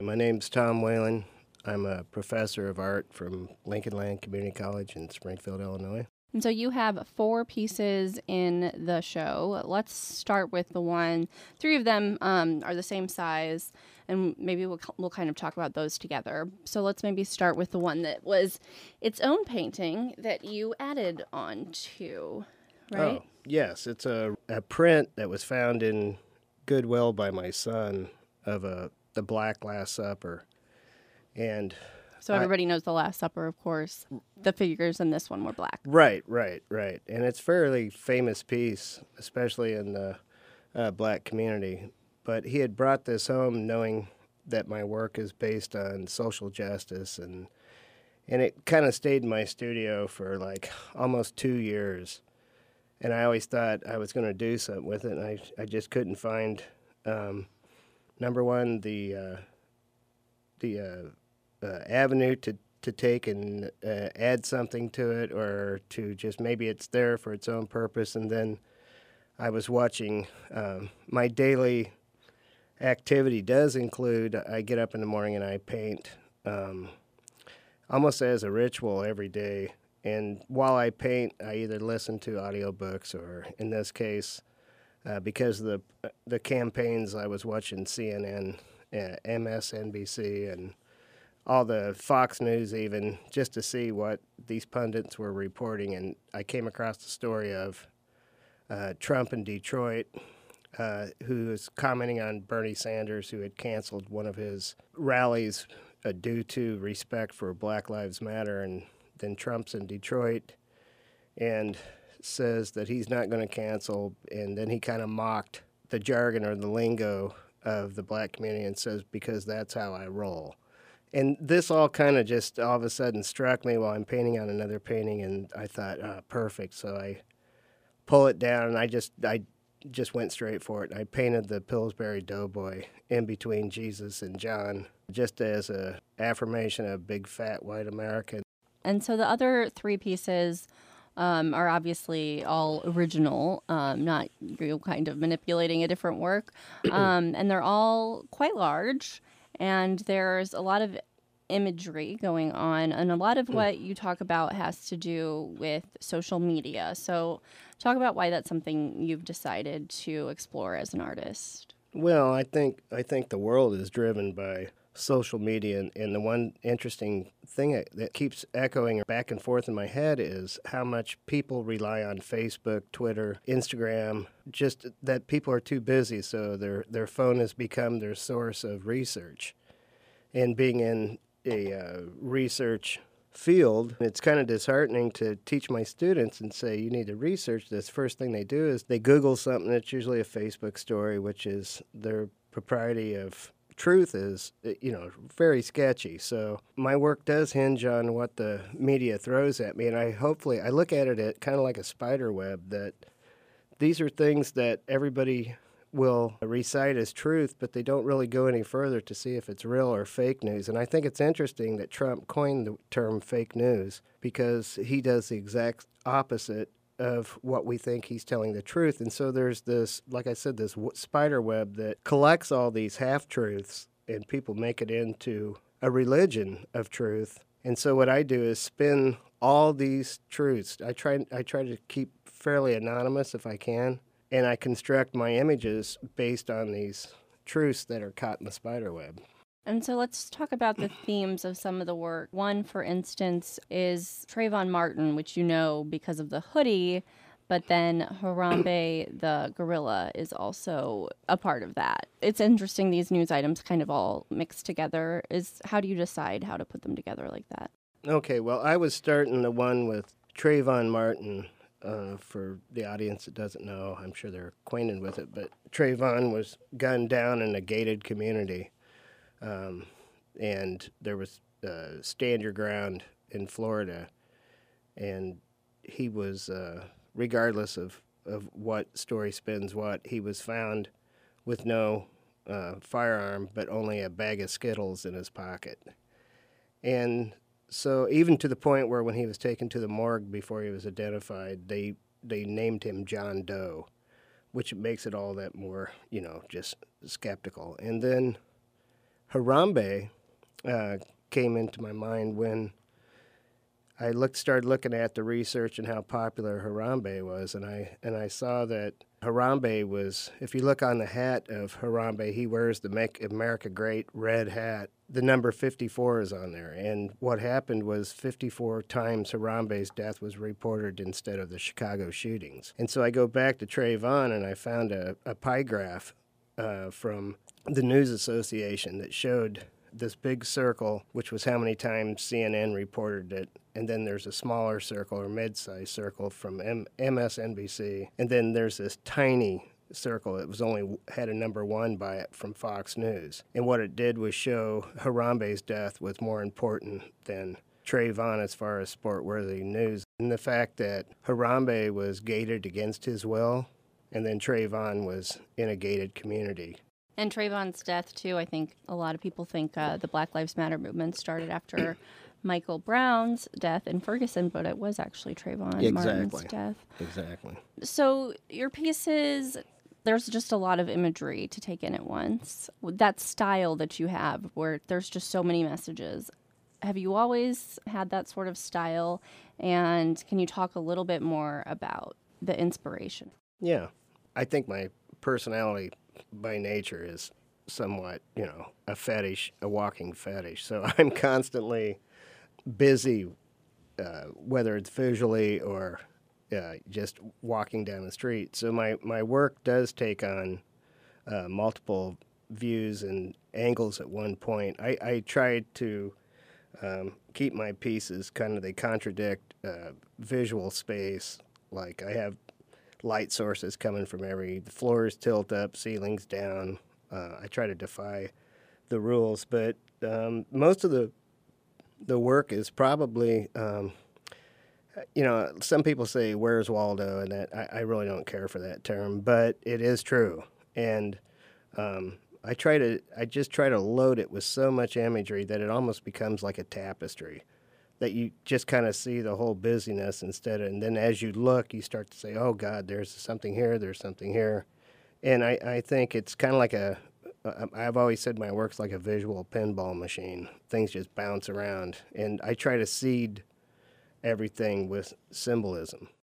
My name's Tom Whalen. I'm a professor of art from Lincoln Land Community College in Springfield, Illinois. And so you have 4 pieces in the show. Let's start with the one. 3 of them are the same size, and maybe we'll kind of talk about those together. So let's maybe start with the one that was its own painting that you added on to, right? Oh, yes. It's a print that was found in Goodwill by my son of the Black Last Supper. And So everybody knows the Last Supper, of course. The figures in this one were black. Right. And it's a fairly famous piece, especially in the black community. But he had brought this home knowing that my work is based on social justice, and it kind of stayed in my studio for like almost 2 years. And I always thought I was going to do something with it, and I just couldn't find, number one, the avenue to take and add something to it, or to just maybe it's there for its own purpose. And then I was watching, my daily activity does include, I get up in the morning and I paint almost as a ritual every day. And while I paint, I either listen to audiobooks, or in this case, because of the campaigns, I was watching CNN, MSNBC, and all the Fox News even, just to see what these pundits were reporting. And I came across the story of Trump in Detroit, who was commenting on Bernie Sanders, who had canceled one of his rallies due to respect for Black Lives Matter. And then Trump's in Detroit and says that he's not going to cancel. And then he kind of mocked the jargon or the lingo of the black community and says, because that's how I roll. And this all kind of just all of a sudden struck me while I'm painting on another painting, and I thought, perfect. So I pull it down, and I just went straight for it. I painted the Pillsbury Doughboy in between Jesus and John, just as a affirmation of big fat white America. And so the other 3 pieces are obviously all original, not real kind of manipulating a different work. And they're all quite large, and there's a lot of imagery going on. And a lot of what you talk about has to do with social media. So talk about why that's something you've decided to explore as an artist. Well, I think the world is driven by social media, and the one interesting thing that keeps echoing back and forth in my head is how much people rely on Facebook, Twitter, Instagram, just that people are too busy, so their phone has become their source of research. And being in a research field, it's kind of disheartening to teach my students and say, you need to research this. First thing they do is they Google something that's usually a Facebook story, which is their propriety of truth is, very sketchy. So my work does hinge on what the media throws at me, and I look at it kind of like a spider web, that these are things that everybody will recite as truth, but they don't really go any further to see if it's real or fake news. And I think it's interesting that Trump coined the term fake news, because he does the exact opposite of what we think he's telling the truth. And so there's this, like I said, this spider web that collects all these half-truths, and people make it into a religion of truth. And so what I do is spin all these truths. I try to keep fairly anonymous if I can, and I construct my images based on these truths that are caught in the spider web. And so let's talk about the themes of some of the work. One, for instance, is Trayvon Martin, which you know because of the hoodie, but then Harambe the gorilla is also a part of that. It's interesting, these news items kind of all mixed together. How do you decide how to put them together like that? Okay, well, I was starting the one with Trayvon Martin. For the audience that doesn't know, I'm sure they're acquainted with it, but Trayvon was gunned down in a gated community. And there was Stand Your Ground in Florida, and he was, regardless of what story spins what, he was found with no firearm, but only a bag of Skittles in his pocket. And so even to the point where when he was taken to the morgue before he was identified, they named him John Doe, which makes it all that more, just skeptical. And then Harambe came into my mind when I started looking at the research and how popular Harambe was, and I saw that Harambe was, if you look on the hat of Harambe, he wears the Make America Great red hat. The number 54 is on there, and what happened was 54 times Harambe's death was reported instead of the Chicago shootings. And so I go back to Trayvon, and I found a pie graph from the News Association that showed this big circle, which was how many times CNN reported it, and then there's a smaller circle or mid-sized circle from MSNBC, and then there's this tiny circle that was only had a number 1 by it from Fox News. And what it did was show Harambe's death was more important than Trayvon as far as sport-worthy news. And the fact that Harambe was gated against his will, and then Trayvon was in a gated community. And Trayvon's death, too, I think a lot of people think the Black Lives Matter movement started after Michael Brown's death in Ferguson, but it was actually Trayvon Martin's death. Exactly. So your pieces, there's just a lot of imagery to take in at once. That style that you have, where there's just so many messages. Have you always had that sort of style? And can you talk a little bit more about the inspiration? Yeah. I think my personality by nature is somewhat, a fetish, a walking fetish. So I'm constantly busy, whether it's visually or just walking down the street. So my work does take on multiple views and angles at one point. I try to keep my pieces they contradict visual space. Like I have light sources coming from the floors tilt up, ceilings down. I try to defy the rules, but most of the work is probably, some people say, "Where's Waldo?" and that I really don't care for that term, but it is true. And I just try to load it with so much imagery that it almost becomes like a tapestry, that you just kind of see the whole busyness and then as you look, you start to say, oh, God, there's something here, there's something here. And I think it's kind of like I've always said my work's like a visual pinball machine. Things just bounce around, and I try to seed everything with symbolism.